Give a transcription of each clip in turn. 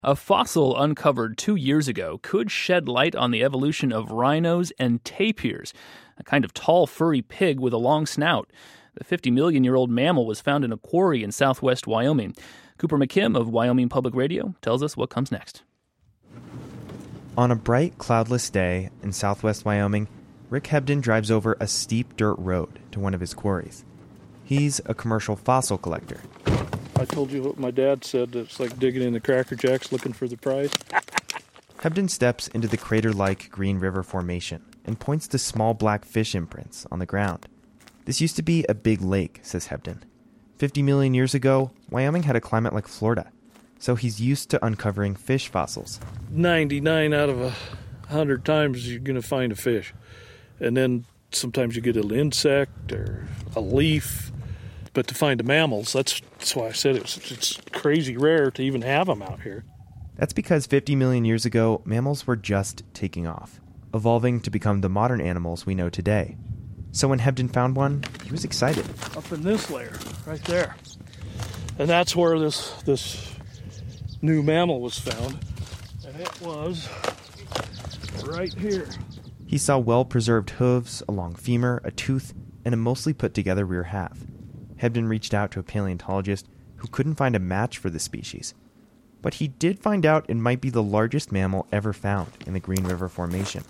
A fossil uncovered 2 years ago could shed light on the evolution of rhinos and tapirs, a kind of tall, furry pig with a long snout. The 50-million-year-old mammal was found in a quarry in southwest Wyoming. Cooper McKim of Wyoming Public Radio tells us what comes next. On a bright, cloudless day in southwest Wyoming, Rick Hebden drives over a steep dirt road to one of his quarries. He's a commercial fossil collector. I told you what my dad said. It's like digging in the Cracker Jacks looking for the prize. Hebden steps into the crater-like Green River Formation and points to small black fish imprints on the ground. This used to be a big lake, says Hebden. 50 million years ago, Wyoming had a climate like Florida, so he's used to uncovering fish fossils. 99 out of 100 times you're going to find a fish. And then sometimes you get an insect or a leaf. But to find the mammals, that's why I said it's crazy rare to even have them out here. That's because 50 million years ago, mammals were just taking off, evolving to become the modern animals we know today. So when Hebden found one, he was excited. Up in this layer, right there. And that's where this new mammal was found. And it was right here. He saw well-preserved hooves, a long femur, a tooth, and a mostly put-together rear half. Hebden reached out to a paleontologist who couldn't find a match for the species. But he did find out it might be the largest mammal ever found in the Green River Formation.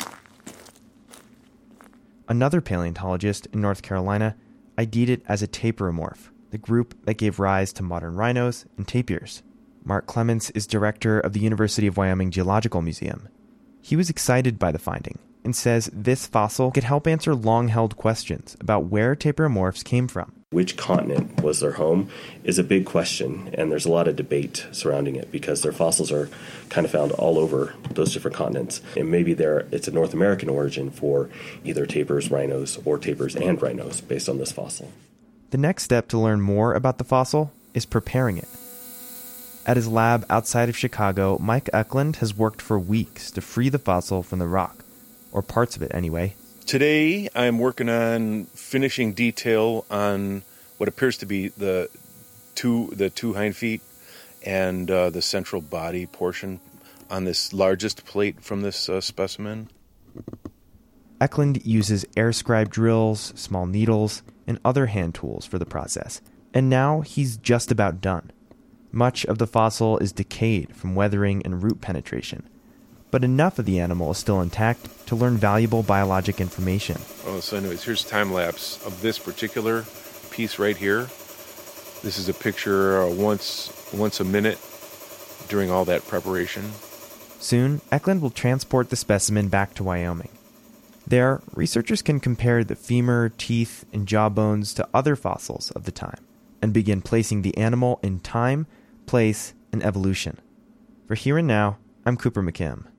Another paleontologist in North Carolina ID'd it as a tapiromorph, the group that gave rise to modern rhinos and tapirs. Mark Clements is director of the University of Wyoming Geological Museum. He was excited by the finding and says this fossil could help answer long-held questions about where tapiromorphs came from. Which continent was their home is a big question, and there's a lot of debate surrounding it because their fossils are kind of found all over those different continents. And maybe it's a North American origin for either tapirs, rhinos, or tapirs and rhinos based on this fossil. The next step to learn more about the fossil is preparing it. At his lab outside of Chicago, Mike Eklund has worked for weeks to free the fossil from the rock, or parts of it anyway. Today, I'm working on finishing detail on what appears to be the two hind feet and the central body portion on this largest plate from this specimen. Eklund uses air scribe drills, small needles, and other hand tools for the process. And now he's just about done. Much of the fossil is decayed from weathering and root penetration. But enough of the animal is still intact to learn valuable biologic information. Oh, so anyways, here's a time-lapse of this particular piece right here. This is a picture once a minute during all that preparation. Soon, Eklund will transport the specimen back to Wyoming. There, researchers can compare the femur, teeth, and jaw bones to other fossils of the time and begin placing the animal in time, place, and evolution. For Here and Now, I'm Cooper McKim.